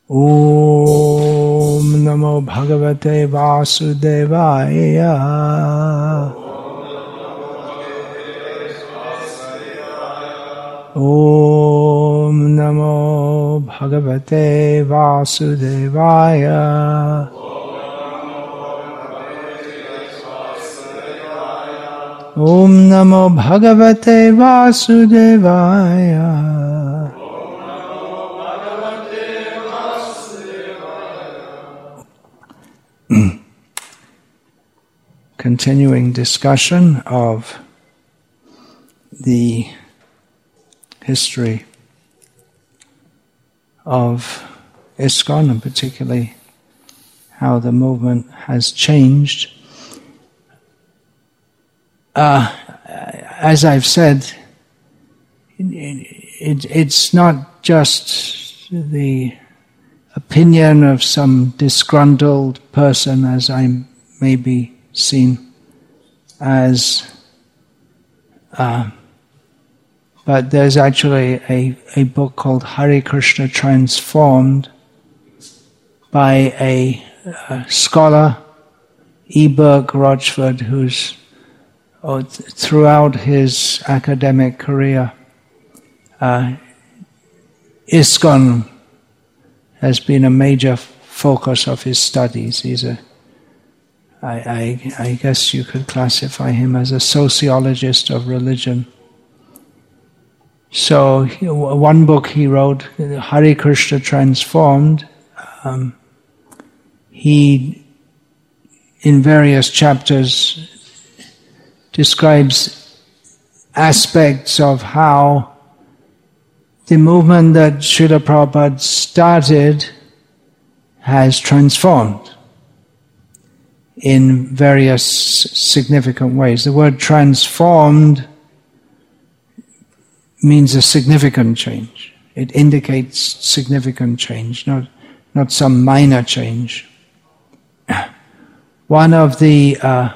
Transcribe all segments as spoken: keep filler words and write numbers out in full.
Om Namo Bhagavate Vasudevaya. Om Namo Bhagavate Vasudevaya. Om Namo Bhagavate Vasudevaya. Continuing discussion of the history of ISKCON, and particularly how the movement has changed. Uh, as I've said, it, it, it's not just the opinion of some disgruntled person, as I may be seen as, uh, but there's actually a, a book called Hare Krishna Transformed by a, a scholar, E. Burke Rochford, who's oh, th- throughout his academic career, uh, ISKCON has been a major focus of his studies. He's a I, I, I guess you could classify him as a sociologist of religion. So he, one book he wrote, Hare Krishna Transformed, um, he, in various chapters, describes aspects of how the movement that Srila Prabhupada started has transformed in various significant ways. The word transformed means a significant change. It indicates significant change, not, not some minor change. One of the, uh,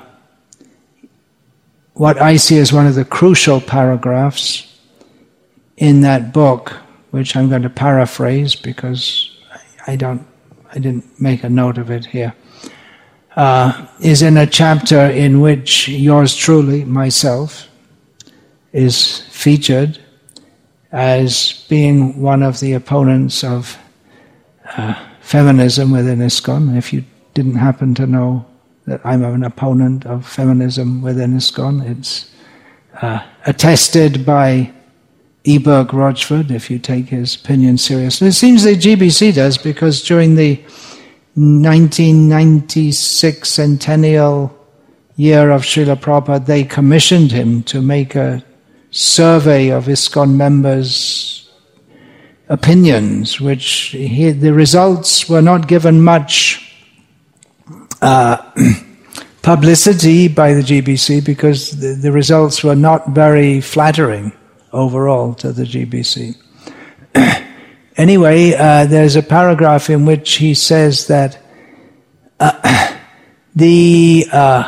what I see as one of the crucial paragraphs in that book, which I'm going to paraphrase because I don't, I didn't make a note of it here, Uh, is in a chapter in which yours truly, myself, is featured as being one of the opponents of uh, feminism within ISKCON. If you didn't happen to know that I'm an opponent of feminism within ISKCON, it's uh, attested by E. Burke Rochford, if you take his opinion seriously. It seems the G B C does, because during the nineteen ninety-six centennial year of Srila Prabhupada, they commissioned him to make a survey of ISKCON members' opinions, which he, the results were not given much uh, publicity by the G B C, because the, the results were not very flattering overall to the G B C. Anyway, uh, there's a paragraph in which he says that uh, the uh,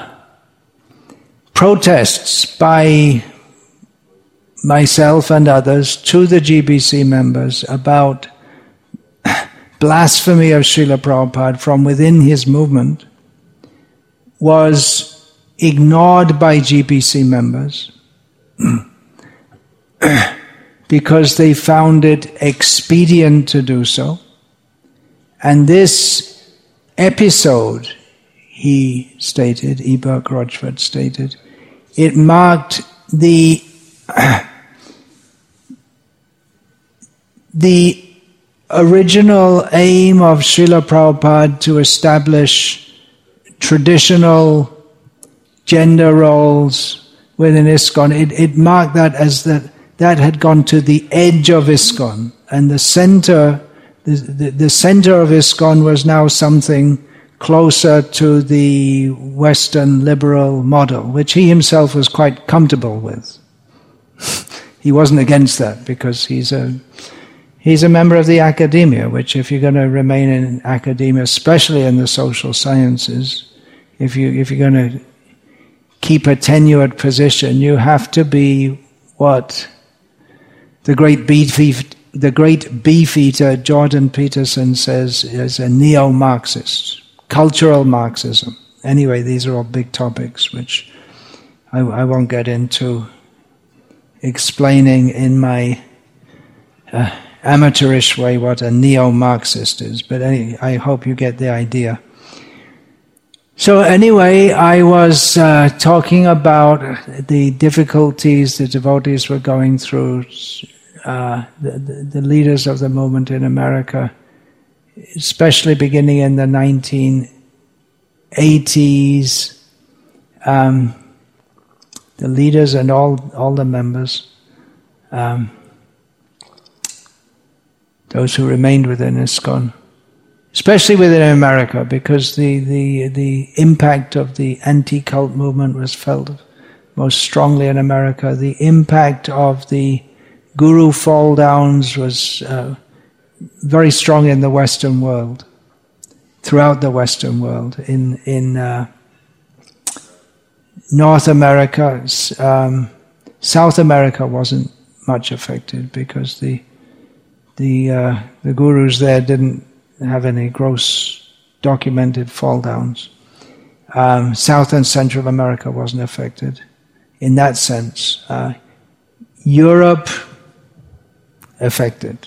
protests by myself and others to the G B C members about blasphemy of Srila Prabhupada from within his movement was ignored by G B C members because they found it expedient to do so. And this episode, he stated, E. Burke Rochford stated, it marked the the original aim of Srila Prabhupada to establish traditional gender roles within ISKCON. It, it marked that as that that had gone to the edge of ISKCON, and the center, the, the, the center of ISKCON was now something closer to the Western liberal model, which he himself was quite comfortable with. He wasn't against that, because he's a he's a member of the academia, which if you're going to remain in academia, especially in the social sciences, if you if you're going to keep a tenured position, you have to be what the great the great beefeater Jordan Peterson says is a neo-Marxist, cultural Marxism. Anyway, these are all big topics which I, I won't get into explaining in my uh, amateurish way what a neo-Marxist is, but any, I hope you get the idea. So anyway, I was uh, talking about the difficulties the devotees were going through, uh, the, the, the leaders of the movement in America, especially beginning in the nineteen eighties, um, the leaders and all, all the members, um, those who remained within ISKCON, especially within America, because the, the, the impact of the anti-cult movement was felt most strongly in America. The impact of the guru fall downs was uh, very strong in the Western world, throughout the Western world. In, in uh, North America, um, South America wasn't much affected because the, the, uh, the gurus there didn't have any gross documented fall downs. Um, South and Central America wasn't affected in that sense. Uh, Europe affected.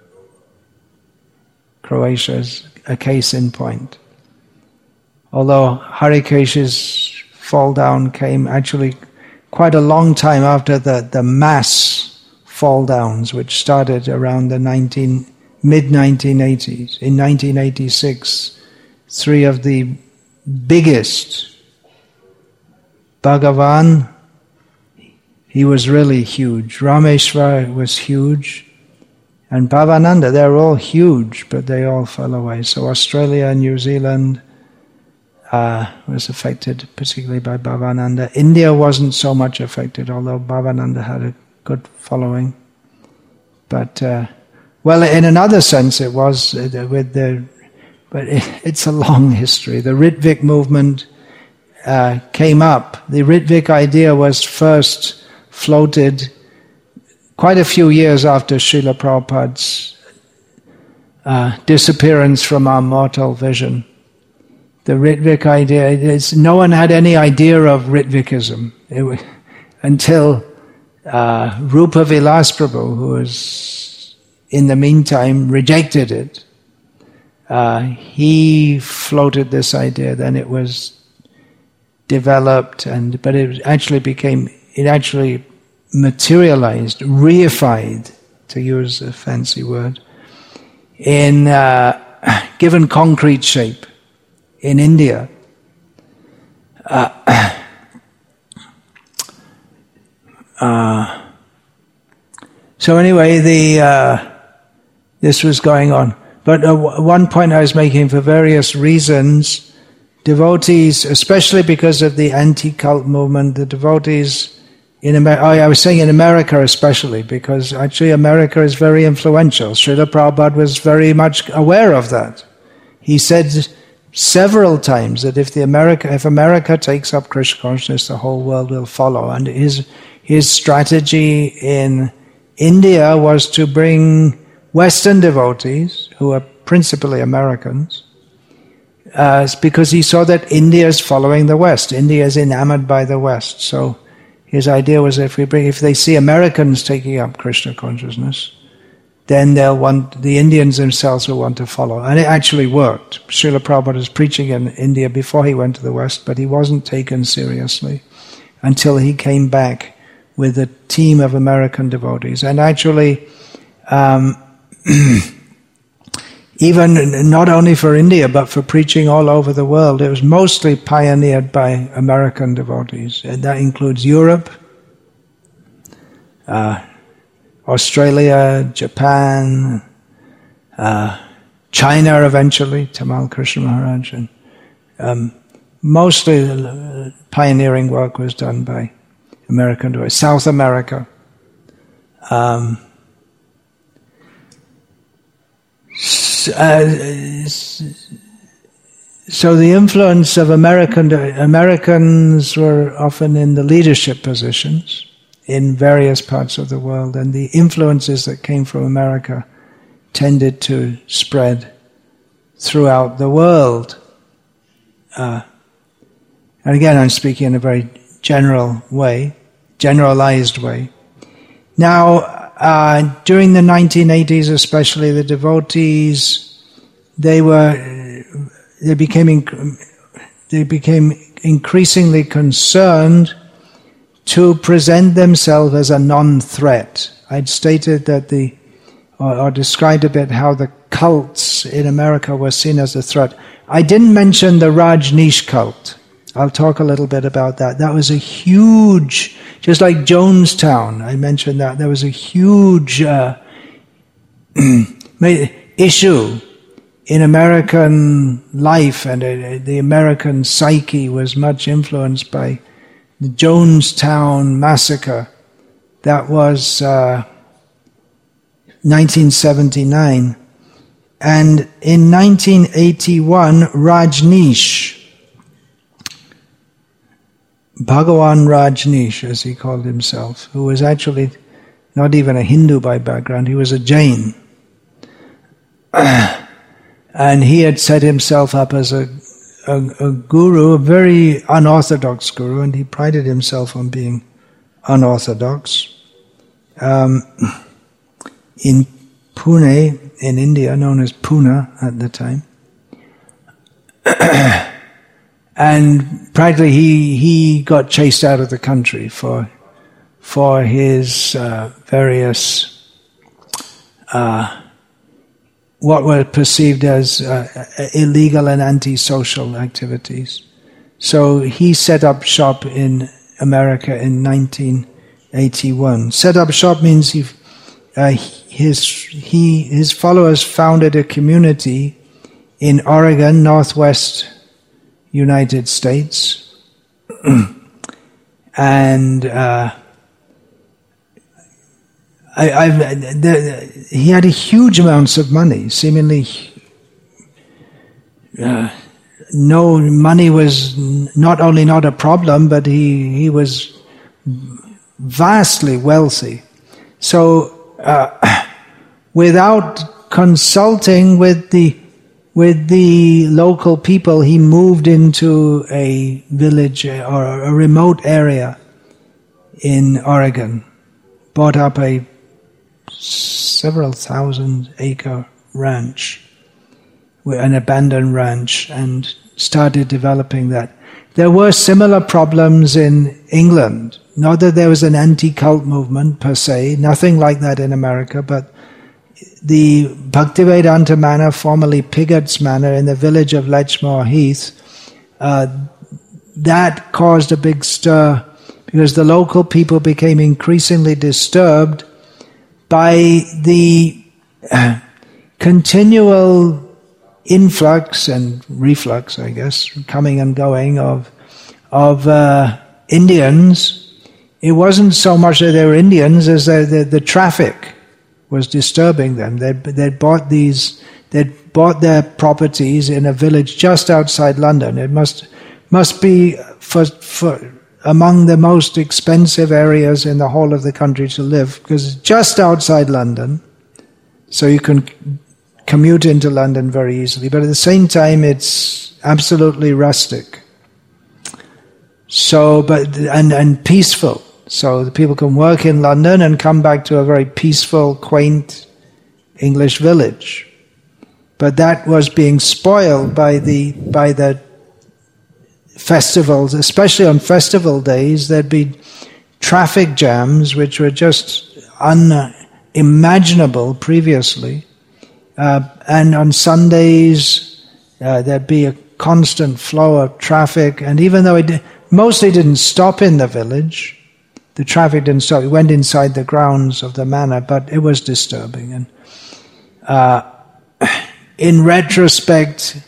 Croatia is a case in point. Although Harikesh's fall down came actually quite a long time after the, the mass fall downs, which started around the nineteen mid nineteen eighties. In nineteen eighty-six, three of the biggest, Bhagavan, he was really huge. Rameshwar was huge. And Bhavananda, they're all huge, but they all fell away. So Australia and New Zealand uh, was affected, particularly by Bhavananda. India wasn't so much affected, although Bhavananda had a good following. But uh, well, in another sense, it was uh, with the, but it, it's a long history. The Ritvik movement uh, came up. The Ritvik idea was first floated quite a few years after Srila Prabhupada's uh, disappearance from our mortal vision. The Ritvik idea is no one had any idea of Ritvikism it was, until uh, Rupa Vilas Prabhu, who was in the meantime rejected it. Uh, he floated this idea, then it was developed, and but it actually became, it actually materialized, reified, to use a fancy word, in uh, given concrete shape in India. Uh, uh, so anyway, the uh, this was going on. But uh, one point I was making, for various reasons, devotees, especially because of the anti-cult movement, the devotees in America, I was saying in America especially, because actually America is very influential. Srila Prabhupada was very much aware of that. He said several times that if the America, if America takes up Krishna consciousness, the whole world will follow. And his his strategy in India was to bring Western devotees, who are principally Americans, uh, because he saw that India is following the West. India is enamored by the West. So his idea was, if we bring, if they see Americans taking up Krishna consciousness, then they'll want, the Indians themselves will want to follow. And it actually worked. Srila Prabhupada was preaching in India before he went to the West, but he wasn't taken seriously until he came back with a team of American devotees. And actually, um, even not only for India, but for preaching all over the world, it was mostly pioneered by American devotees. And that includes Europe, uh, Australia, Japan, uh, China eventually, Tamal Krishna Maharaj. And, um, mostly the pioneering work was done by American devotees. South America. Um, Uh, so the influence of American Americans were often in the leadership positions in various parts of the world, and the influences that came from America tended to spread throughout the world. Uh, and again, I'm speaking in a very general way, generalized way. Now, uh, during the nineteen eighties especially, the devotees, they were, they became, inc- they became increasingly concerned to present themselves as a non-threat. I'd stated that the, or, or described a bit how the cults in America were seen as a threat. I didn't mention the Rajneesh cult. I'll talk a little bit about that. That was a huge, just like Jonestown, I mentioned that, there was a huge uh, issue in American life, and uh, the American psyche was much influenced by the Jonestown massacre. That was uh, nineteen seventy-nine. And in nineteen eighty-one, Rajneesh, Bhagawan Rajneesh, as he called himself, who was actually not even a Hindu by background, he was a Jain. And he had set himself up as a, a, a guru, a very unorthodox guru, and he prided himself on being unorthodox. Um, in Pune, in India, known as Pune at the time. And practically he, he got chased out of the country for, for his uh, various, uh, what were perceived as uh, illegal and antisocial activities. So he set up shop in America in nineteen eighty-one. Set up shop means he, uh, his, he, his followers founded a community in Oregon, northwest United States, and uh, I, I've, the, he had huge amounts of money. Seemingly, uh, no money was not only not a problem, but he he was vastly wealthy. So, uh, without consulting with the with the local people, he moved into a village or a remote area in Oregon, bought up a several thousand acre ranch, an abandoned ranch, and started developing that. There were similar problems in England. Not that there was an anti-cult movement per se, nothing like that in America, but the Bhaktivedanta Manor, formerly Pigott's Manor, in the village of Lechmore Heath, uh, that caused a big stir because the local people became increasingly disturbed by the uh, continual influx and reflux, I guess, coming and going of of uh, Indians. It wasn't so much that they were Indians as the, the, the traffic was disturbing them. They'd, they'd bought these, they'd bought their properties in a village just outside London. It must must be for for among the most expensive areas in the whole of the country to live, because it's just outside London, so you can commute into London very easily. But at the same time, it's absolutely rustic. So, but and and peaceful. So the people can work in London and come back to a very peaceful, quaint English village. But that was being spoiled by the by the festivals, especially on festival days. There'd be traffic jams which were just unimaginable previously. Uh, and on Sundays, uh, there'd be a constant flow of traffic. And even though it mostly didn't stop in the village, the traffic didn't stop. It went inside the grounds of the manor, but it was disturbing. And uh, in retrospect,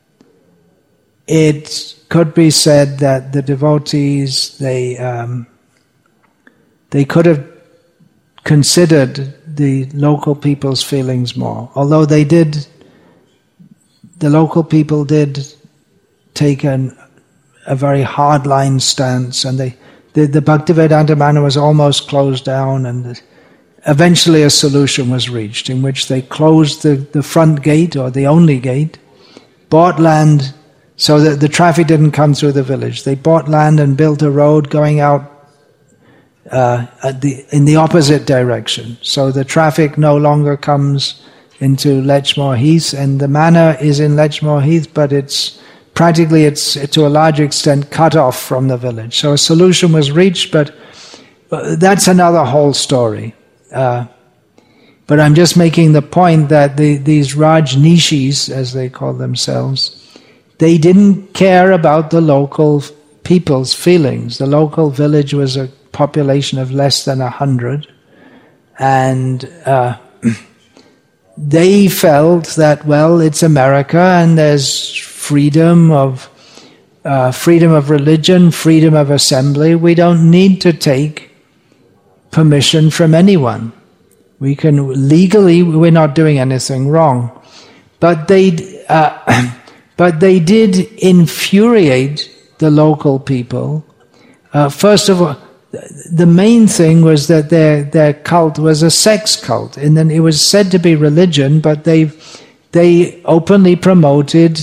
it could be said that the devotees, they um, they could have considered the local people's feelings more. Although they did, the local people did take an, a very hardline stance, and they the, the Bhaktivedanta Manor was almost closed down, and the, eventually a solution was reached in which they closed the, the front gate, or the only gate, bought land so that the traffic didn't come through the village. They bought land and built a road going out uh, at the in the opposite direction. So the traffic no longer comes into Lechmore Heath, and the manor is in Lechmore Heath, but it's practically it's to a large extent cut off from the village. So a solution was reached, but that's another whole story. Uh, but I'm just making the point that the, these Rajnishis, as they call themselves, they didn't care about the local people's feelings. The local village was a population of less than a hundred, and uh, they felt that, well, it's America and there's freedom of uh, freedom of religion, freedom of assembly. We don't need to take permission from anyone. We can legally, we're not doing anything wrong, but they, uh, but they did infuriate the local people. Uh, first of all, the main thing was that their their cult was a sex cult, and then it was said to be religion, but they they openly promoted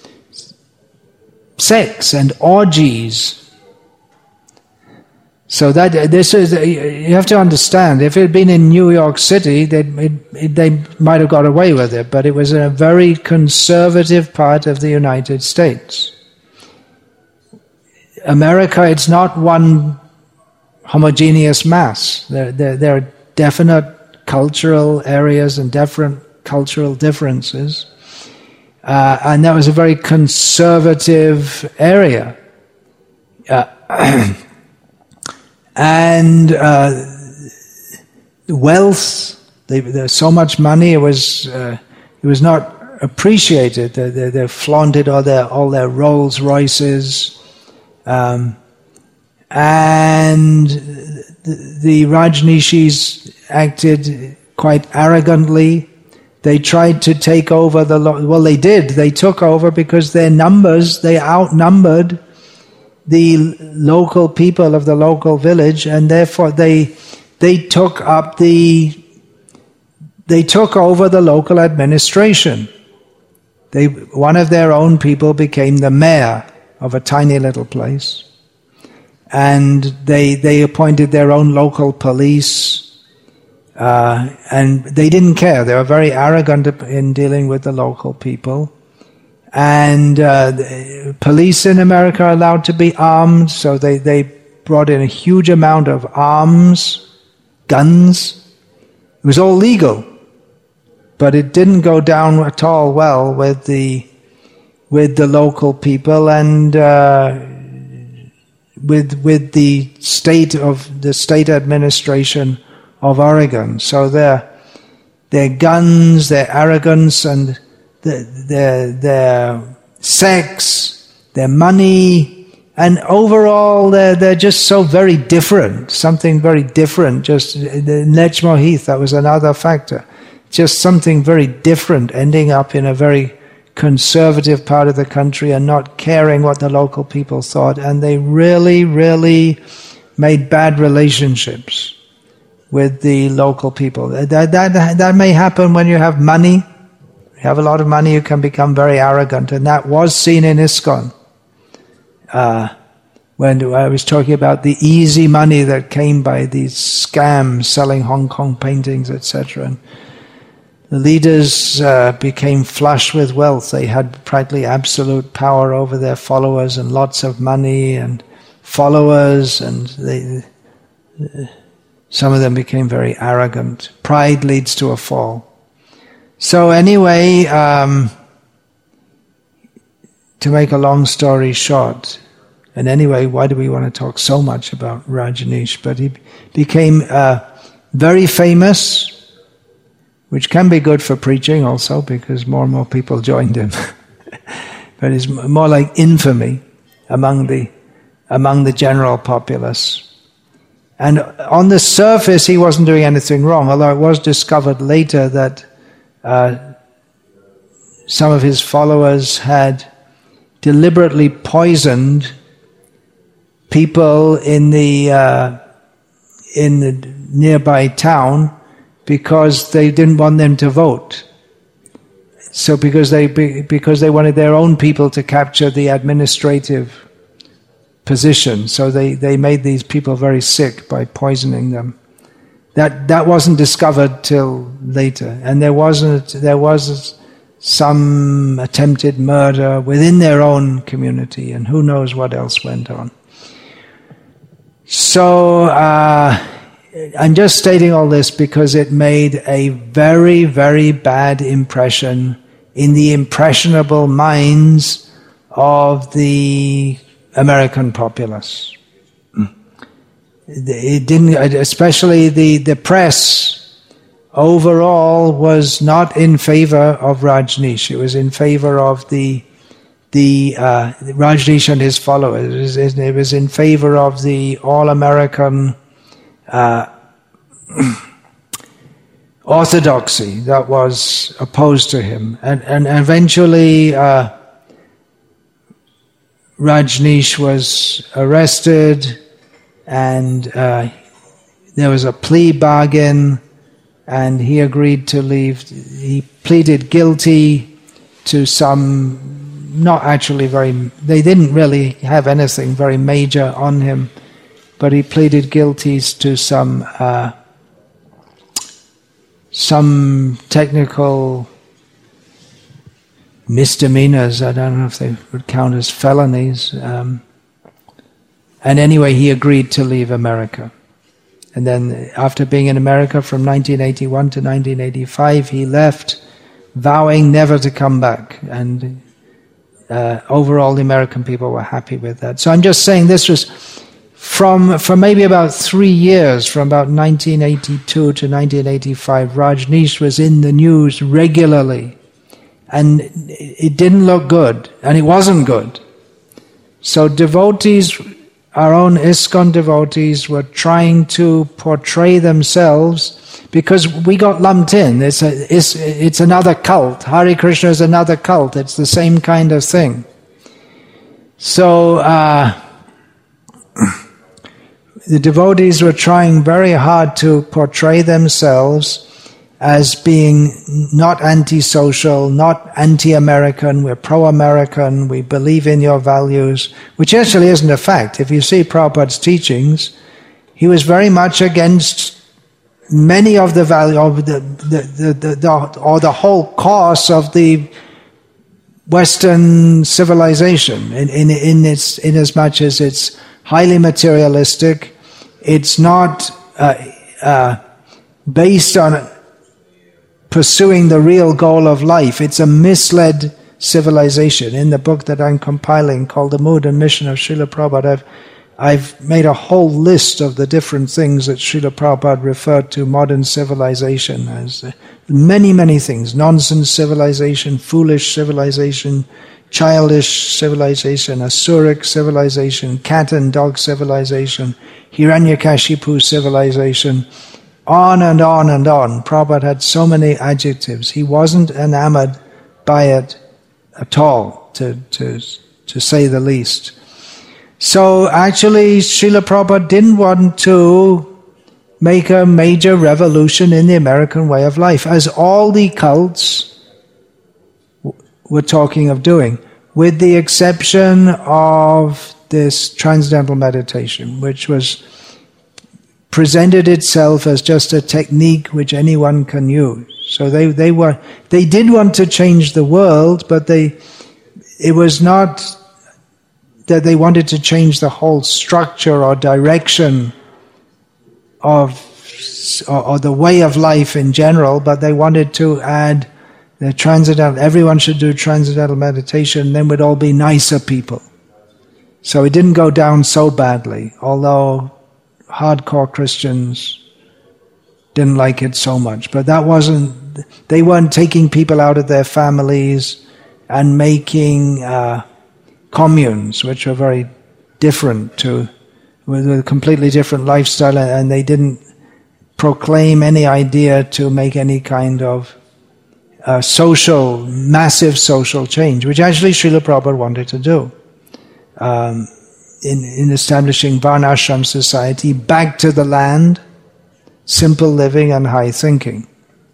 sex and orgies. So that this is, you have to understand, if it had been in New York City, they they might have got away with it, but it was in a very conservative part of the United States. America, it's not one homogeneous mass. There, there, there are definite cultural areas and different cultural differences, uh, and that was a very conservative area. Uh, And uh, wealth, they, there's so much money. It was uh, it was not appreciated. They, they, they flaunted all their all their Rolls Royces, um, and the, the Rajnishis acted quite arrogantly. They tried to take over the lo- well. They did. They took over because their numbers, they outnumbered the local people of the local village, and therefore they they took up the they took over the local administration. They one of their own people became the mayor of a tiny little place, and they they appointed their own local police, uh, and they didn't care. They were very arrogant in dealing with the local people. And uh, the police in America are allowed to be armed, so they, they brought in a huge amount of arms, guns. It was all legal, but it didn't go down at all well with the with the local people and uh, with with the state of the state administration of Oregon. So their their guns, their arrogance, and their their sex, their money, and overall they're, they're just so very different, something very different. Just in Lechmore Heath, that was another factor. Just something very different, ending up in a very conservative part of the country and not caring what the local people thought. And they really, really made bad relationships with the local people. That, that, that may happen when you have money. You have a lot of money, you can become very arrogant, and that was seen in ISKCON. Uh, when I was talking about the easy money that came by these scams, selling Hong Kong paintings, et cetera. And the leaders uh, became flush with wealth. They had practically absolute power over their followers, and lots of money and followers, and they, uh, some of them became very arrogant. Pride leads to a fall. So anyway, um, to make a long story short, and anyway, why do we want to talk so much about Rajneesh? But he became uh, very famous, which can be good for preaching also, because more and more people joined him. But it's more like infamy among the among the general populace. And on the surface, he wasn't doing anything wrong, although it was discovered later that Uh, some of his followers had deliberately poisoned people in the uh, in the nearby town because they didn't want them to vote. So because they because they wanted their own people to capture the administrative position, so they, they made these people very sick by poisoning them. That that wasn't discovered till later, and there wasn't there was some attempted murder within their own community, and who knows what else went on. So uh, I'm just stating all this because it made a very, very bad impression in the impressionable minds of the American populace. It didn't, especially the, the press overall was not in favor of Rajneesh. It was in favor of the the uh, Rajneesh and his followers. It was, it was in favor of the all-American uh, orthodoxy that was opposed to him, and and eventually uh, Rajneesh was arrested. And uh, there was a plea bargain, and he agreed to leave. He pleaded guilty to some, not actually very, they didn't really have anything very major on him, but he pleaded guilty to some uh, some technical misdemeanors. I don't know if they would count as felonies. Um, And anyway, he agreed to leave America. And then after being in America from nineteen eighty-one to nineteen eighty-five, he left, vowing never to come back. And uh, overall, the American people were happy with that. So I'm just saying this was from, for maybe about three years, from about nineteen eighty-two to nineteen eighty-five, Rajneesh was in the news regularly. And it didn't look good, and it wasn't good. So devotees, our own ISKCON devotees, were trying to portray themselves, because we got lumped in. It's a, it's, it's another cult. Hare Krishna is another cult. It's the same kind of thing. So uh, the devotees were trying very hard to portray themselves as being not antisocial, not anti-American, we're pro-American, we believe in your values, which actually isn't a fact. If you see Prabhupada's teachings, he was very much against many of the value of the, the, the, the, the or the whole course of the Western civilization, in, in, in, its, in as much as it's highly materialistic, it's not uh, uh, based on pursuing the real goal of life. It's a misled civilization. In the book that I'm compiling called The Mood and Mission of Srila Prabhupada, I've, I've made a whole list of the different things that Srila Prabhupada referred to modern civilization as. Many, many things. Nonsense civilization, foolish civilization, childish civilization, asuric civilization, cat and dog civilization, Hiranyakashipu civilization, on and on and on. Prabhupada had so many adjectives. He wasn't enamored by it at all, to, to, to say the least. So actually, Srila Prabhupada didn't want to make a major revolution in the American way of life, as all the cults were talking of doing, with the exception of this transcendental meditation, which was presented itself as just a technique which anyone can use. So they, they were they did want to change the world, but they it was not that they wanted to change the whole structure or direction of or, or the way of life in general, but they wanted to add the transcendental. Everyone should do transcendental meditation, then we'd all be nicer people. So it didn't go down so badly, although hardcore Christians didn't like it so much. But that wasn't, they weren't taking people out of their families and making uh, communes, which were very different to, with a completely different lifestyle, and they didn't proclaim any idea to make any kind of uh, social, massive social change, which actually Srila Prabhupada wanted to do. Um, in, in establishing Varnashram society, back to the land, simple living and high thinking.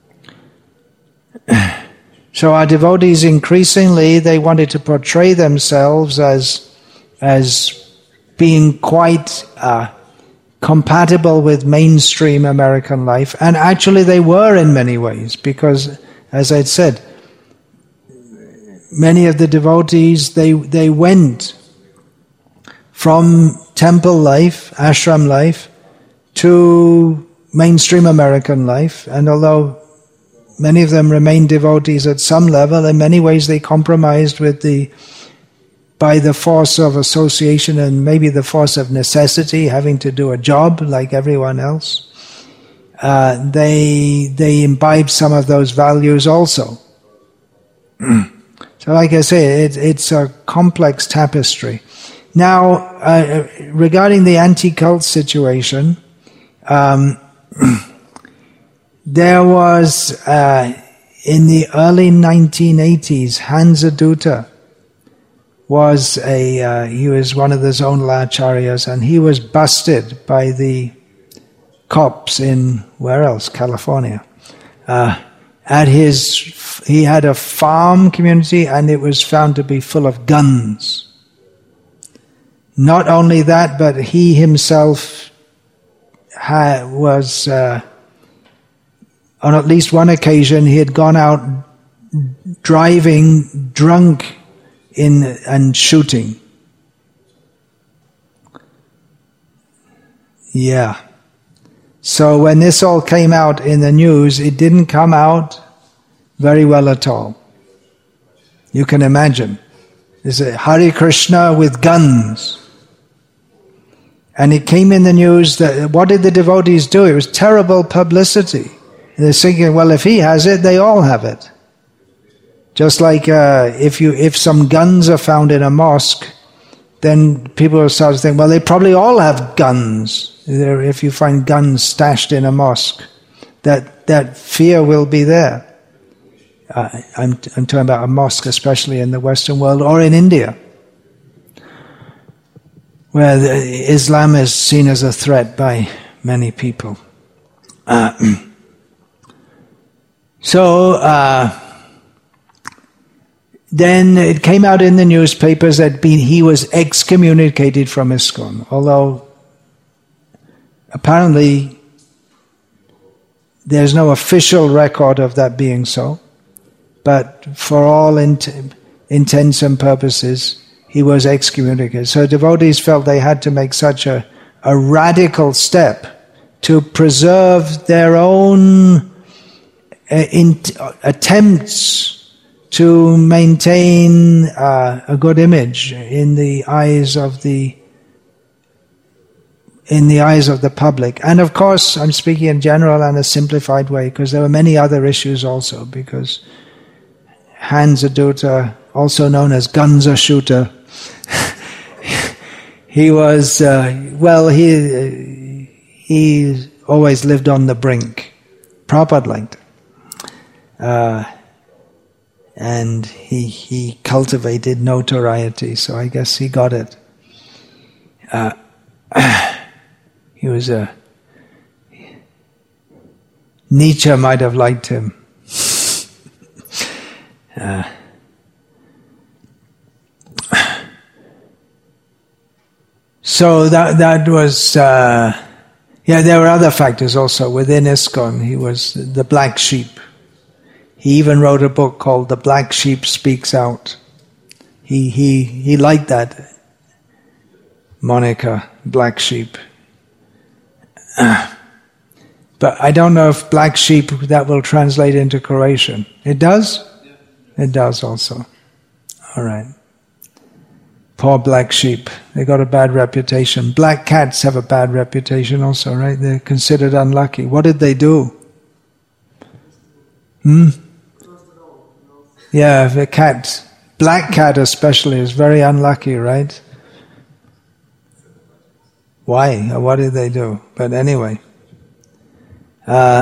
So our devotees increasingly, they wanted to portray themselves as, as being quite uh, compatible with mainstream American life. And actually they were in many ways, because, as I'd said, many of the devotees, they, they went from temple life, ashram life, to mainstream American life. And although many of them remained devotees at some level, in many ways they compromised with the, by the force of association and maybe the force of necessity, having to do a job like everyone else. Uh, they they imbibed some of those values also. So like I say, it, it's a complex tapestry. Now, uh, regarding the anti-cult situation, um, there was, uh, in the early nineteen eighties, Hansadutta was a, uh, he was one of the zonal acharyas, and he was busted by the cops in, where else? California. Uh, at his, he had a farm community, and it was found to be full of guns. Not only that, but he himself had, was, uh, on at least one occasion, he had gone out driving drunk in and shooting. Yeah. So when this all came out in the news, it didn't come out very well at all. You can imagine. There's a Hare Krishna with guns. And it came in the news that, what did the devotees do? It was terrible publicity. And they're thinking, well, if he has it, they all have it. Just like uh, if you if some guns are found in a mosque, then people will start to think, well, they probably all have guns. If you find guns stashed in a mosque, that that fear will be there. Uh, I'm, I'm talking about a mosque, especially in the Western world or in India, where the, Islam is seen as a threat by many people. Uh, so, uh, then it came out in the newspapers that be, he was excommunicated from ISKCON, although apparently there's no official record of that being so. But for all int- intents and purposes, he was excommunicated. So devotees felt they had to make such a, a radical step to preserve their own uh, in, uh, attempts to maintain uh, a good image in the eyes of the in the eyes of the public. And of course, I'm speaking in general and a simplified way, because there were many other issues also, because Hansadutta, also known as Gunza Shooter, he was, uh, well, he he always lived on the brink. Prabhupada liked it. Uh, and he he cultivated notoriety, so I guess he got it. Uh, he was a... Nietzsche might have liked him. Uh, so that that was uh, yeah. There were other factors also within ISKCON. He was the black sheep. He even wrote a book called "The Black Sheep Speaks Out." He he he liked that moniker, black sheep. Uh, but I don't know if black sheep that will translate into Croatian. It does. It does also. All right. Poor black sheep. They got a bad reputation. Black cats have a bad reputation also, right? They're considered unlucky. What did they do? Hmm? Yeah, the cat, black cat especially, is very unlucky, right? Why? What did they do? But anyway. Uh...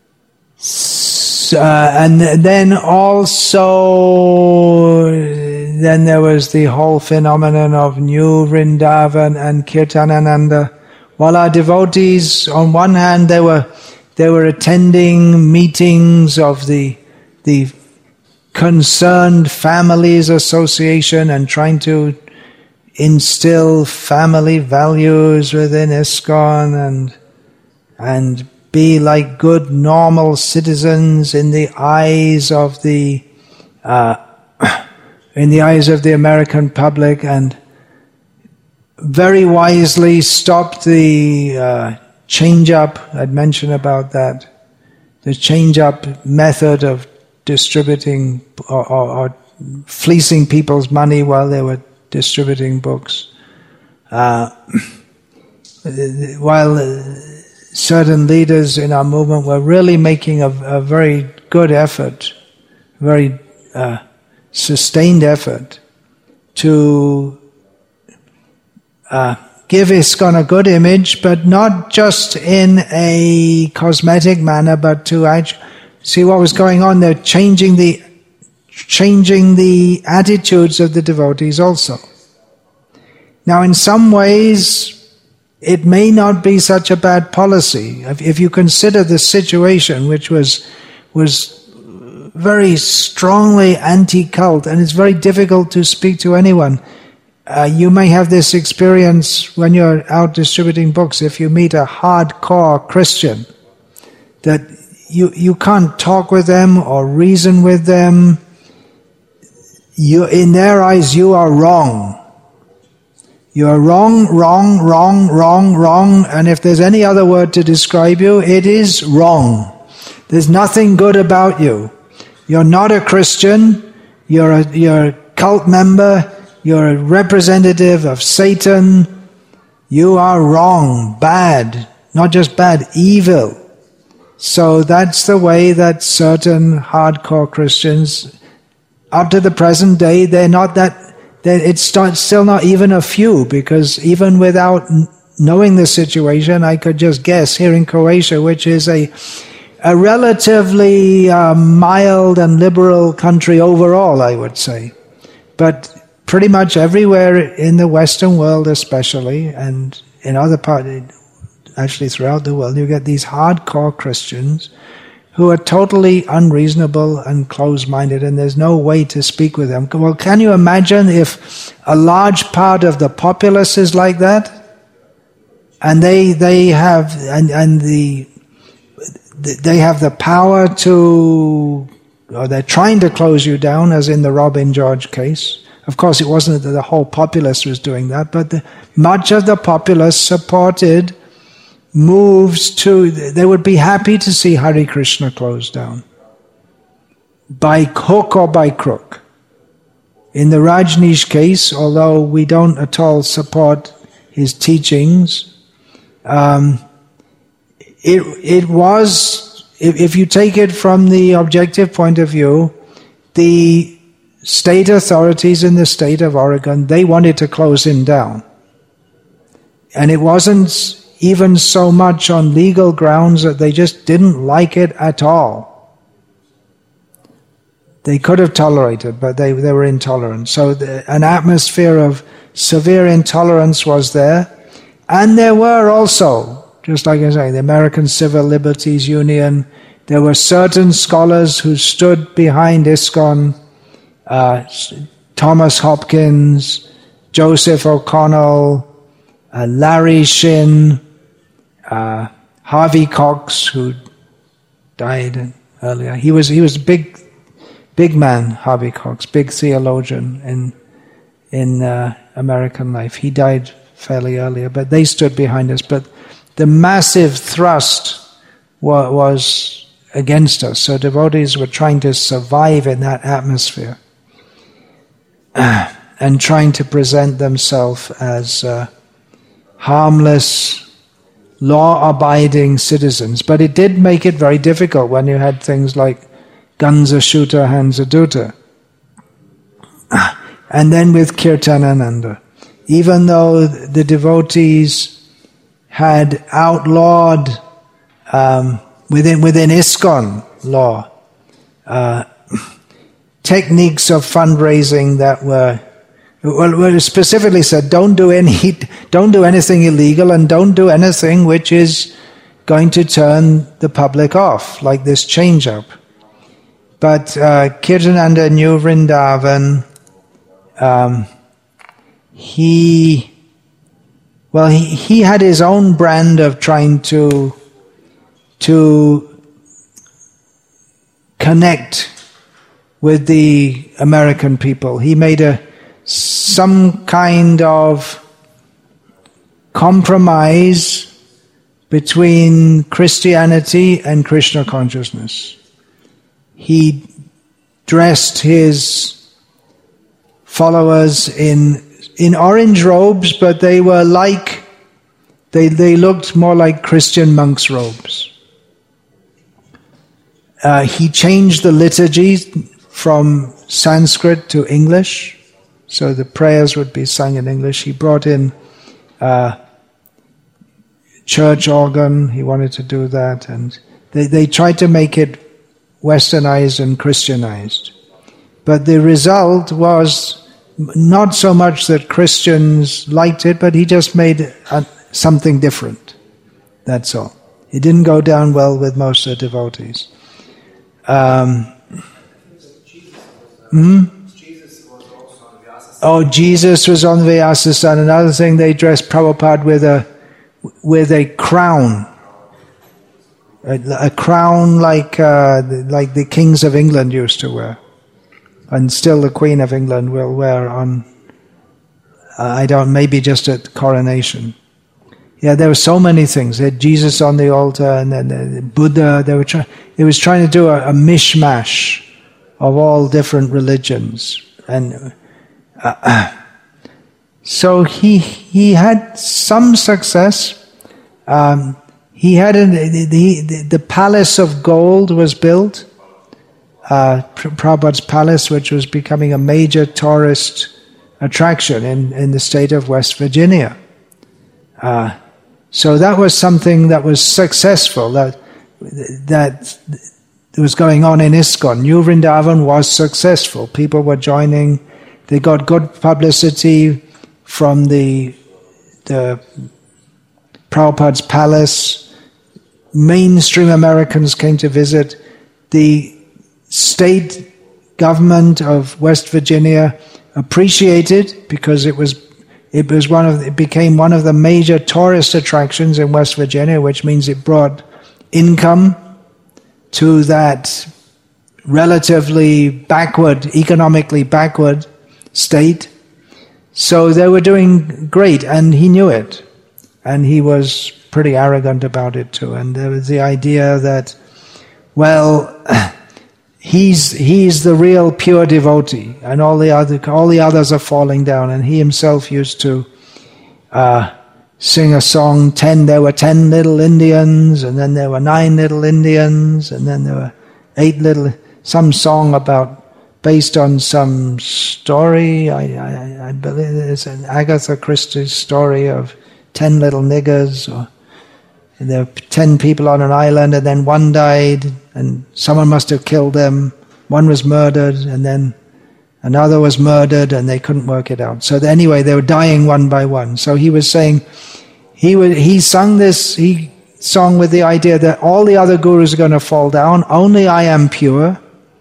Uh, and then also then there was the whole phenomenon of New Vrindavan and Kirtanananda. While our devotees, on one hand, they were they were attending meetings of the the Concerned Families Association and trying to instill family values within ISKCON and and be like good normal citizens in the eyes of the uh, in the eyes of the American public, and very wisely stopped the uh, change-up. I'd mentioned about that, the change-up method of distributing or, or, or fleecing people's money while they were distributing books. Uh, while uh, certain leaders in our movement were really making a, a very good effort, very uh, sustained effort to uh, give ISKCON a good image, but not just in a cosmetic manner, but to actually see what was going on. They're changing the changing the attitudes of the devotees also. Now, in some ways, it may not be such a bad policy. If, if you consider the situation, which was was very strongly anti-cult, and it's very difficult to speak to anyone. Uh, you may have this experience when you're out distributing books. If you meet a hardcore Christian, that you you can't talk with them or reason with them. You, in their eyes, you are wrong. You are wrong, wrong, wrong, wrong, wrong, and if there's any other word to describe you, it is wrong. There's nothing good about you. You're not a Christian, you're a, you're a cult member, you're a representative of Satan. You are wrong, bad, not just bad, evil. So that's the way that certain hardcore Christians, up to the present day, they're not that, they're, it's still not even a few, because even without knowing the situation, I could just guess here in Croatia, which is a A relatively uh, mild and liberal country overall, I would say. But pretty much everywhere in the Western world especially, and in other parts, actually throughout the world, you get these hardcore Christians who are totally unreasonable and closed-minded, and there's no way to speak with them. Well, can you imagine if a large part of the populace is like that? And they they have, and, and the they have the power to, or they're trying to close you down, as in the Robin George case. Of course, it wasn't that the whole populace was doing that, but the, much of the populace supported moves to, they would be happy to see Hare Krishna closed down, by hook or by crook. In the Rajneesh case, although we don't at all support his teachings, um, It it was, if, if you take it from the objective point of view, the state authorities in the state of Oregon, they wanted to close him down. And it wasn't even so much on legal grounds, that they just didn't like it at all. They could have tolerated, but they, they were intolerant. So the, an atmosphere of severe intolerance was there. And there were also, just like I say, the American Civil Liberties Union, there were certain scholars who stood behind ISKCON, uh, Thomas Hopkins, Joseph O'Connell, uh, Larry Shin, uh, Harvey Cox, who died earlier. He was he was a big, big man, Harvey Cox, big theologian in in uh, American life. He died fairly earlier, but they stood behind us. But the massive thrust wa- was against us. So devotees were trying to survive in that atmosphere uh, and trying to present themselves as uh, harmless, law-abiding citizens. But it did make it very difficult when you had things like Gansa Shuta, Hansa Duta. And then with Kirtanananda, even though the devotees had outlawed um, within within ISKCON law uh, techniques of fundraising that were, well, specifically said, don't do any, don't do anything illegal, and don't do anything which is going to turn the public off, like this change-up. But uh, Kirtananda knew Vrindavan. Um, he, well, he, he had his own brand of trying to to connect with the American people. He made a some kind of compromise between Christianity and Krishna consciousness. He dressed his followers in in orange robes, but they were like, they, they looked more like Christian monks' robes. Uh, he changed the liturgy from Sanskrit to English, so the prayers would be sung in English. He brought in uh, church organ, he wanted to do that, and they, they tried to make it westernized and Christianized. But the result was not so much that Christians liked it, but he just made a, something different. That's all. It didn't go down well with most of the devotees. Um, hmm? Oh, Jesus was on Vyasasana. Another thing, they dressed Prabhupada with a with a crown. A, a crown like uh, like the kings of England used to wear, and still the Queen of England will wear on. Uh, I don't maybe just at coronation. Yeah, there were so many things. They had Jesus on the altar, and then the Buddha. They were trying. It was trying to do a, a mishmash of all different religions, and uh, so he he had some success. Um, He had a, the, the the palace of gold was built, uh, Prabhupada's palace, which was becoming a major tourist attraction in, in the state of West Virginia. Uh, so that was something that was successful, that that was going on in ISKCON. New Vrindavan was successful. People were joining. They got good publicity from the the Prabhupada's palace. Mainstream Americans came to visit. The state government of West Virginia appreciated, because it was it was one of it became one of the major tourist attractions in West Virginia, which means it brought income to that relatively backward, economically backward state. So they were doing great, and he knew it, and he was pretty arrogant about it too. And there was the idea that, well, he's he's the real pure devotee, and all the other all the others are falling down. And he himself used to uh, sing a song. Ten there were ten little Indians, and then there were nine little Indians, and then there were eight little. Some song about based on some story. I I, I believe it's an Agatha Christie story of ten little niggers, or and there were ten people on an island, and then one died, and someone must have killed them. One was murdered, and then another was murdered, and they couldn't work it out. So anyway, they were dying one by one. So he was saying, he would, he sung this he song with the idea that all the other gurus are going to fall down, only I am pure,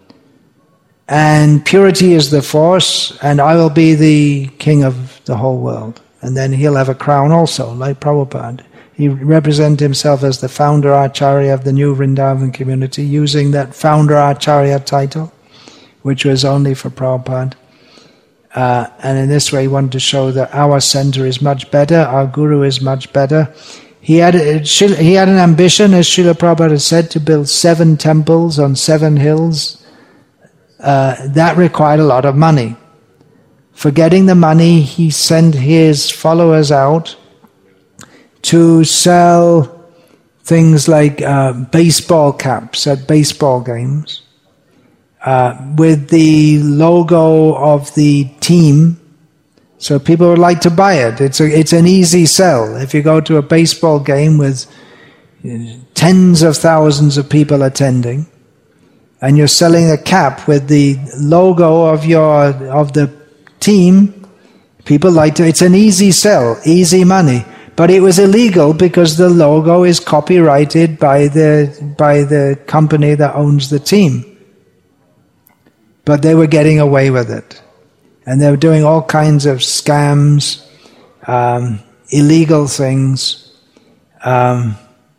and purity is the force, and I will be the king of the whole world. And then he'll have a crown also, like Prabhupada. He represented himself as the founder Acharya of the new Vrindavan community, using that founder Acharya title, which was only for Prabhupada. Uh, and in this way he wanted to show that our center is much better, our guru is much better. He had, he had an ambition, as Srila Prabhupada said, to build seven temples on seven hills. Uh, that required a lot of money. For getting the money, he sent his followers out to sell things like uh, baseball caps at baseball games uh, with the logo of the team, so people would like to buy it. It's a, it's an easy sell. If you go to a baseball game with tens of thousands of people attending, and you're selling a cap with the logo of your of the team, people like to. It's an easy sell, easy money. But it was illegal because the logo is copyrighted by the by the company that owns the team. But they were getting away with it, and they were doing all kinds of scams, um, illegal things. Um,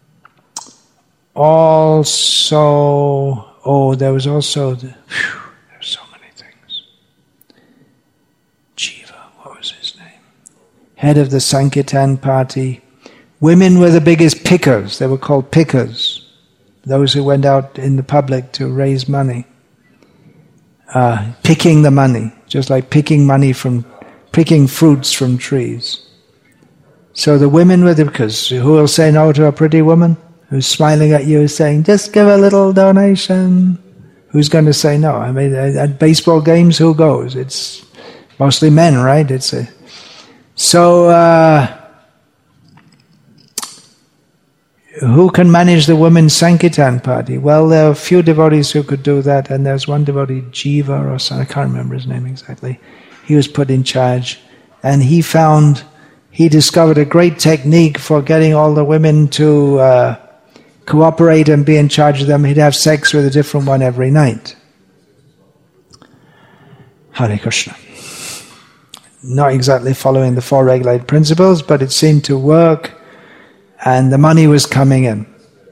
also, oh, there was also the, whew, there's so many things. Jiva, what was his name? Head of the Sankirtan party. Women were the biggest pickers. They were called pickers. Those who went out in the public to raise money. Uh, picking the money, just like picking money from, picking fruits from trees. So the women were the pickers. Who will say no to a pretty woman who's smiling at you saying, just give a little donation? Who's going to say no? I mean, at baseball games, who goes? It's mostly men, right? It's a So, uh, who can manage the women's Sankirtan party? Well, there are a few devotees who could do that, and there's one devotee, Jiva or something, I can't remember his name exactly. He was put in charge, and he found, he discovered a great technique for getting all the women to uh, cooperate and be in charge of them. He'd have sex with a different one every night. Hare Krishna. Not exactly following the four regulated principles, but it seemed to work, and the money was coming in.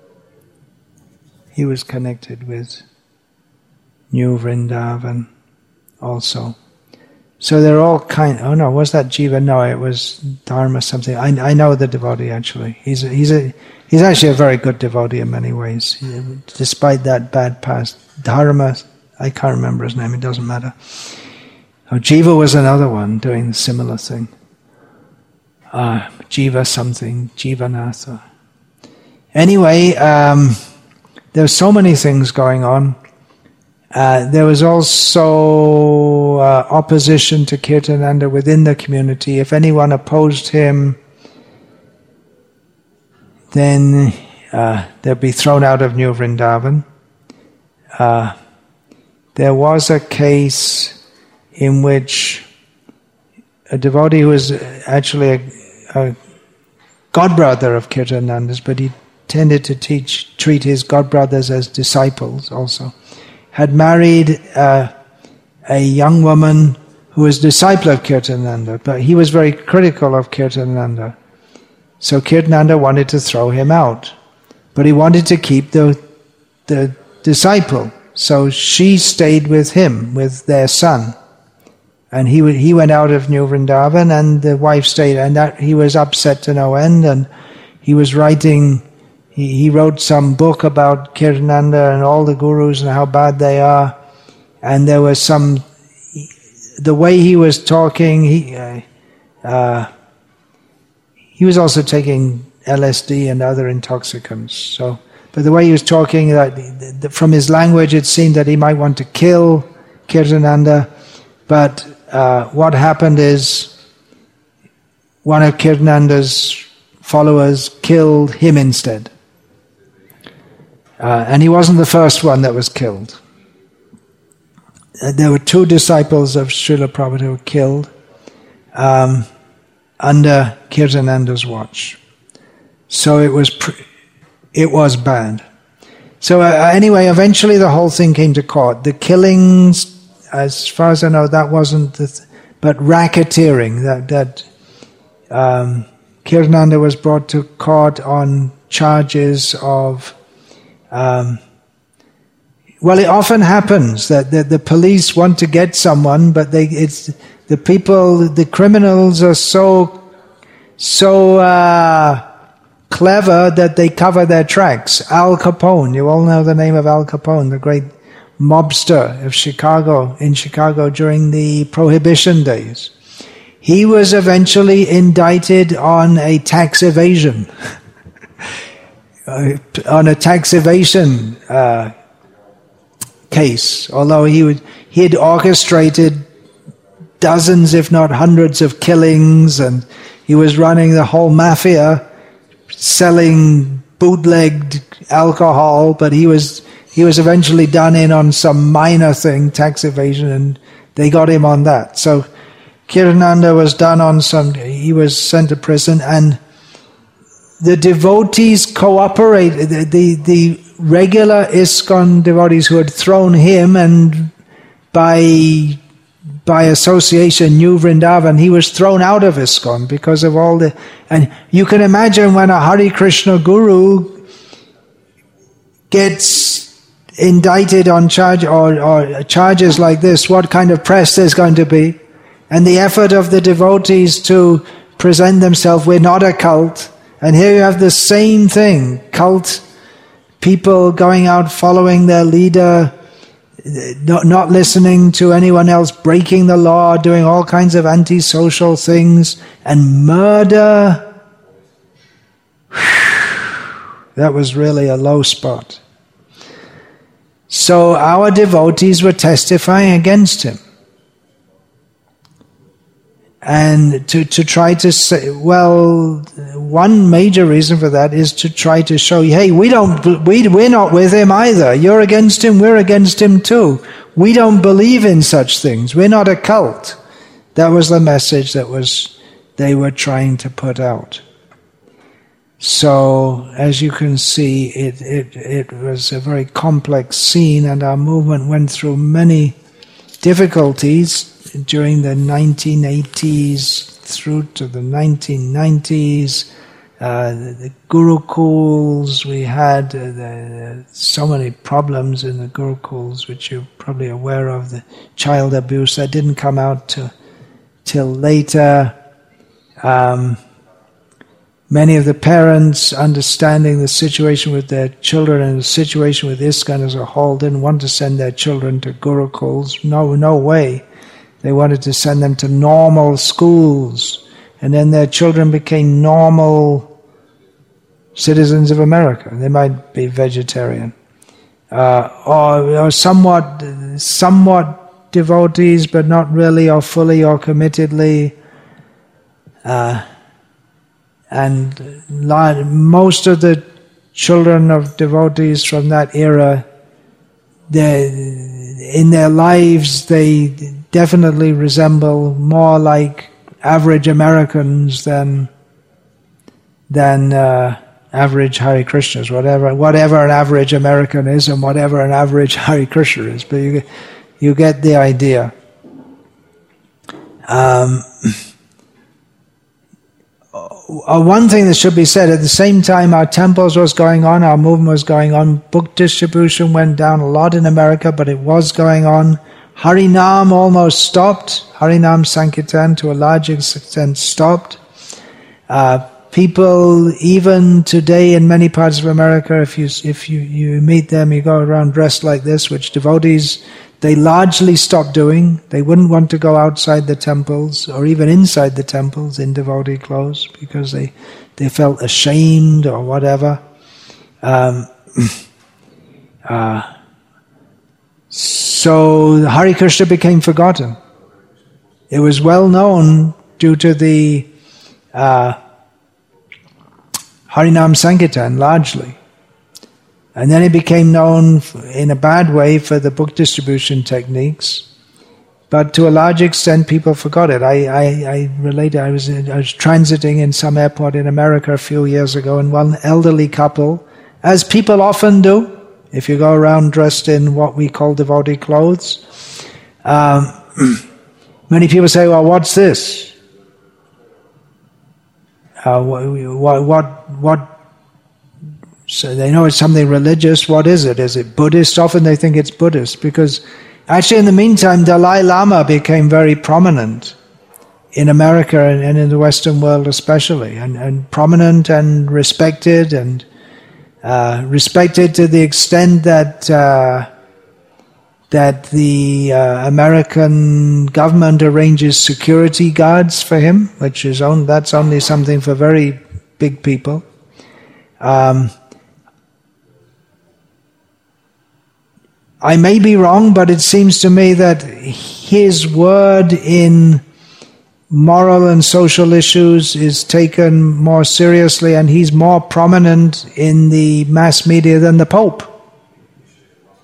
He was connected with New Vrindavan also. So they're all kind. Oh no, was that Jiva? No, it was Dharma something. I, I know the devotee actually. He's a, he's a he's actually a very good devotee in many ways, he, despite that bad past. Dharma, I can't remember his name. It doesn't matter. Oh, Jiva was another one doing a similar thing. Uh, Jiva something, Jivanatha. Anyway, um, there's so many things going on. Uh, there was also uh, opposition to Kirtananda within the community. If anyone opposed him, then uh, they'd be thrown out of New Vrindavan. Uh, there was a case in which a devotee who was actually a, a godbrother of Kirtananda's, but he tended to teach, treat his godbrothers as disciples also, had married uh, a young woman who was a disciple of Kirtananda, but he was very critical of Kirtananda. So Kirtananda wanted to throw him out, but he wanted to keep the the disciple. So she stayed with him, with their son. And he he went out of New Vrindavan, and the wife stayed, and that he was upset to no end. And he was writing, he, he wrote some book about Kirtananda and all the gurus and how bad they are. And there was some, the way he was talking, he uh, uh, he was also taking L S D and other intoxicants. So, but the way he was talking, that from his language, it seemed that he might want to kill Kirtananda, but Uh, what happened is one of Kirtananda's followers killed him instead. Uh, and he wasn't the first one that was killed. Uh, there were two disciples of Srila Prabhupada who were killed um, under Kirtananda's watch. So it was pr- it was bad. So uh, anyway, eventually the whole thing came to court. The killings, as far as I know, that wasn't the th- but racketeering, that that um, Kirtananda was brought to court on charges of um, well, it often happens that the, the police want to get someone, but they it's the people, the criminals are so so uh, clever that they cover their tracks. Al Capone, you all know the name of Al Capone, the great mobster of Chicago, in Chicago during the Prohibition days. He was eventually indicted on a tax evasion, uh, on a tax evasion uh, case, although he would, he had orchestrated dozens, if not hundreds, of killings, and he was running the whole mafia, selling bootlegged alcohol, but he was he was eventually done in on some minor thing, tax evasion, and they got him on that. So Kirananda was done on some, he was sent to prison, and the devotees cooperated, the, the, the regular ISKCON devotees who had thrown him, and by by association knew Vrindavan, he was thrown out of ISKCON because of all the... And you can imagine when a Hare Krishna guru gets indicted on charge or, or charges like this, what kind of press there's going to be. And the effort of the devotees to present themselves, we're not a cult. And here you have the same thing, cult people going out following their leader, not, not listening to anyone else, breaking the law, doing all kinds of antisocial things, and murder. That was really a low spot. So our devotees were testifying against him. And to, to try to say, well, one major reason for that is to try to show, hey, we don't, we, we're not with him either. You're against him, we're against him too. We don't believe in such things. We're not a cult. That was the message that was, they were trying to put out. So, as you can see, it, it, it was a very complex scene, and our movement went through many difficulties during the nineteen eighties through to the nineteen nineties. Uh, the, the Gurukuls, we had uh, the, so many problems in the Gurukuls, which you're probably aware of, the child abuse that didn't come out to, till later. Um, many of the parents, understanding the situation with their children and the situation with ISKCON as a whole, didn't want to send their children to Gurukuls. No, no way. They wanted to send them to normal schools, and then their children became normal citizens of America. They might be vegetarian, uh, or, or somewhat, somewhat devotees, but not really, or fully, or committedly. Uh, and most of the children of devotees from that era, they, in their lives, they definitely resemble more like average Americans than than uh, average Hare Krishnas, whatever whatever an average American is and whatever an average Hare Krishna is. But you you get the idea. Um, one thing that should be said, at the same time our temples was going on, our movement was going on, book distribution went down a lot in America, but it was going on. Harinam almost stopped. Harinam Sankirtan to a large extent stopped. Uh, people, even today in many parts of America, if you if you, you meet them, you go around dressed like this, which devotees, they largely stopped doing. They wouldn't want to go outside the temples or even inside the temples in devotee clothes because they, they felt ashamed or whatever. Um, uh, So Hare Krishna became forgotten. It was well known due to the uh, Harinam Sankirtan largely. And then it became known in a bad way for the book distribution techniques. But to a large extent people forgot it. I, I, I related, I was, I was transiting in some airport in America a few years ago, and one elderly couple, as people often do, if you go around dressed in what we call devotee clothes, um, many people say, well, what's this? Uh, what, what, what, so they know it's something religious. What is it? Is it Buddhist? Often they think it's Buddhist, because actually in the meantime, Dalai Lama became very prominent in America and, and in the Western world especially, and, and prominent and respected, and Uh, respected to the extent that uh, that the uh, American government arranges security guards for him, which is on, that's only something for very big people. Um, I may be wrong, but it seems to me that his word in moral and social issues is taken more seriously, and he's more prominent in the mass media than the Pope.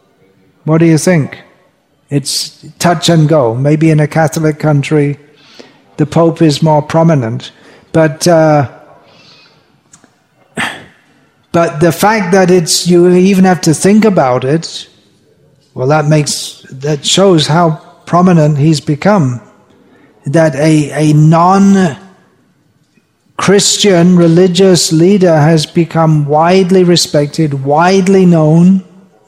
What do you think? It's touch and go. Maybe in a Catholic country, the Pope is more prominent. But uh, but the fact that it's you even have to think about it, well, that makes that shows how prominent he's become. That a a non-Christian religious leader has become widely respected, widely known.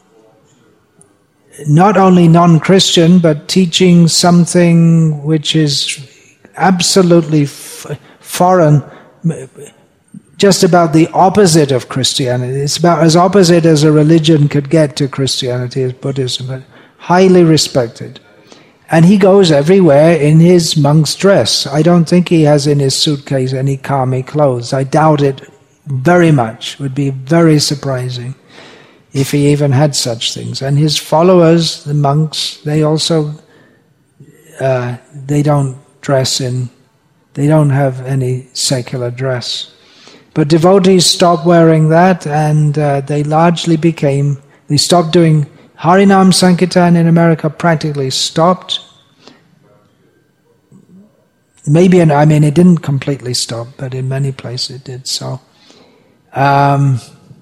Not only non-Christian, but teaching something which is absolutely f- foreign, just about the opposite of Christianity. It's about as opposite as a religion could get to Christianity, as Buddhism, but highly respected. And he goes everywhere in his monk's dress. I don't think he has in his suitcase any kami clothes. I doubt it very much. It would be very surprising if he even had such things. And his followers, the monks, they also, uh, they don't dress in, they don't have any secular dress. But devotees stopped wearing that, and uh, they largely became, they stopped doing, Harinam Sankirtan in America practically stopped. Maybe, in, I mean, it didn't completely stop, but in many places it did so. Um,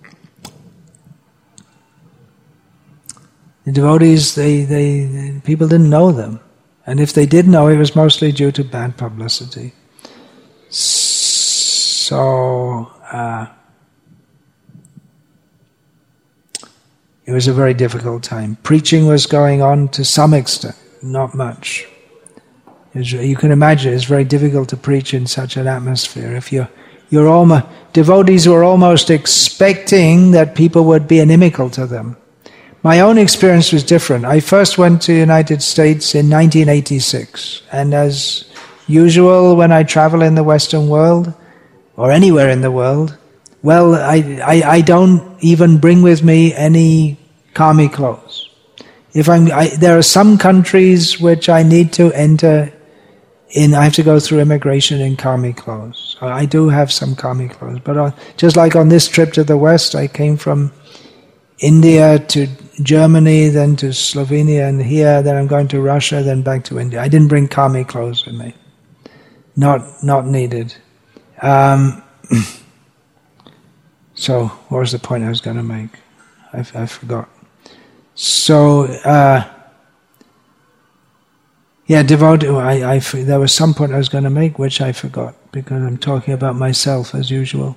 The devotees, they, they, they, people didn't know them. And if they did know, it was mostly due to bad publicity. So, uh, it was a very difficult time. Preaching was going on to some extent, not much. It was, you can imagine it's very difficult to preach in such an atmosphere. If you're, you're almost, devotees were almost expecting that people would be inimical to them. My own experience was different. I first went to the United States in nineteen eighty-six, and as usual when I travel in the Western world, or anywhere in the world, well, I, I, I don't even bring with me any kami clothes. If I'm, I, there are some countries which I need to enter in, I have to go through immigration in kami clothes. I do have some kami clothes, but uh, just like on this trip to the West, I came from India to Germany, then to Slovenia, and here, then I'm going to Russia, then back to India. I didn't bring kami clothes with me. Not not needed. Um, so, what was the point I was going to make? I, I forgot. So, uh, yeah, devotee, I, I, there was some point I was going to make which I forgot, because I'm talking about myself as usual.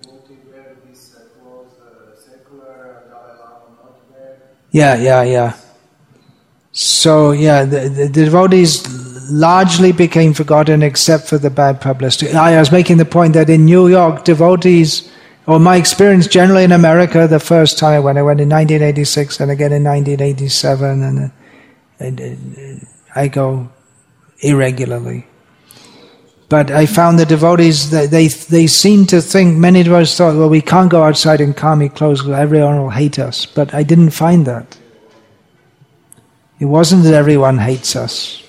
Yeah, yeah, yeah. So, yeah, the, the, the devotees largely became forgotten except for the bad publicity. I was making the point that in New York, devotees, or my experience generally in America, the first time when I went in nineteen eighty-six and again in nineteen eighty-seven, and, and, and I go irregularly. But I found the devotees, they, they they seem to think, many devotees thought, well, we can't go outside in kami clothes because everyone will hate us. But I didn't find that. It wasn't that everyone hates us.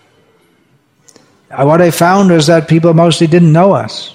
What I found was that people mostly didn't know us.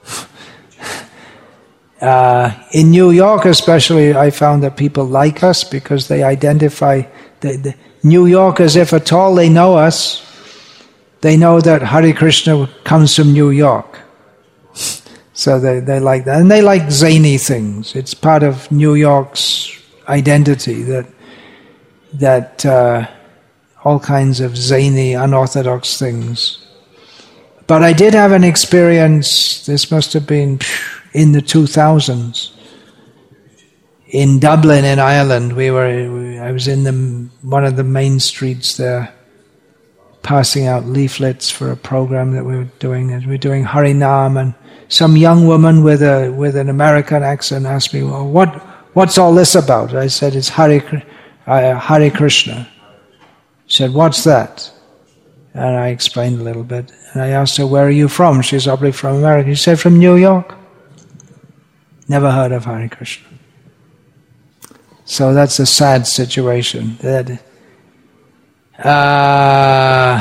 uh, in New York especially, I found that people like us because they identify, the, the New Yorkers, if at all they know us, they know that Hare Krishna comes from New York. So they, they like that. And they like zany things. It's part of New York's identity that that uh, all kinds of zany, unorthodox things. But I did have an experience, this must have been in the two thousands. In Dublin, in Ireland, we were. I was in the, one of the main streets there, passing out leaflets for a program that we were doing. And we were doing Harinam, and some young woman with a with an American accent asked me, "Well, what what's all this about?" I said, "It's Hare, uh, Hare Krishna." She said, "What's that?" And I explained a little bit. And I asked her, "Where are you from?" She's probably from America. She said, "From New York." Never heard of Hare Krishna. So that's a sad situation. That uh,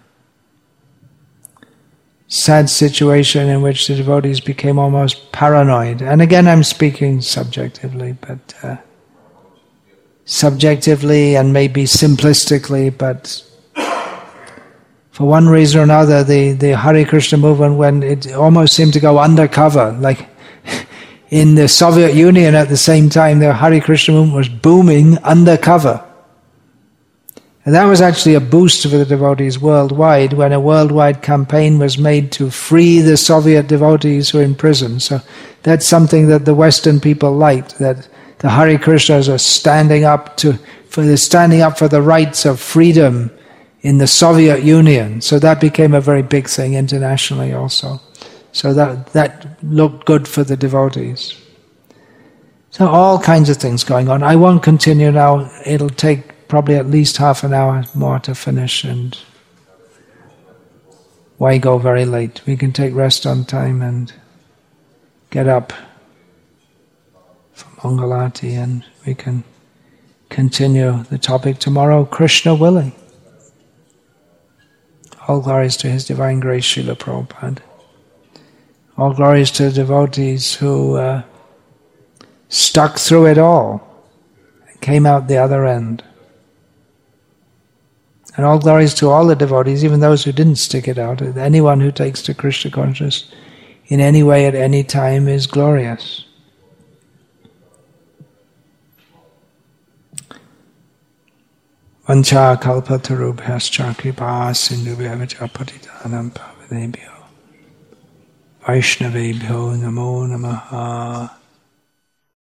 sad situation in which the devotees became almost paranoid. And again, I'm speaking subjectively, but uh, subjectively and maybe simplistically, but for one reason or another, the, the Hare Krishna movement, when it almost seemed to go undercover, like in the Soviet Union at the same time, the Hare Krishna movement was booming undercover. And that was actually a boost for the devotees worldwide, when a worldwide campaign was made to free the Soviet devotees who were in prison. So that's something that the Western people liked, that the Hare Krishnas are standing up to for the standing up for the rights of freedom in the Soviet Union. So that became a very big thing internationally also. So that that looked good for the devotees. So all kinds of things going on. I won't continue now. It'll take probably at least half an hour more to finish, and why go very late? We can take rest on time and get up from Mangalati, and we can continue the topic tomorrow, Krishna willing. All glories to His Divine Grace, Srila Prabhupada. All glories to the devotees who uh, stuck through it all and came out the other end. And all glories to all the devotees, even those who didn't stick it out. Anyone who takes to Krishna consciousness in any way at any time is glorious. Vancha kalpatarubhyascha kripa sindhubhyavacha patitanam pavanebhyo Vaishnavebhyo namo namaha.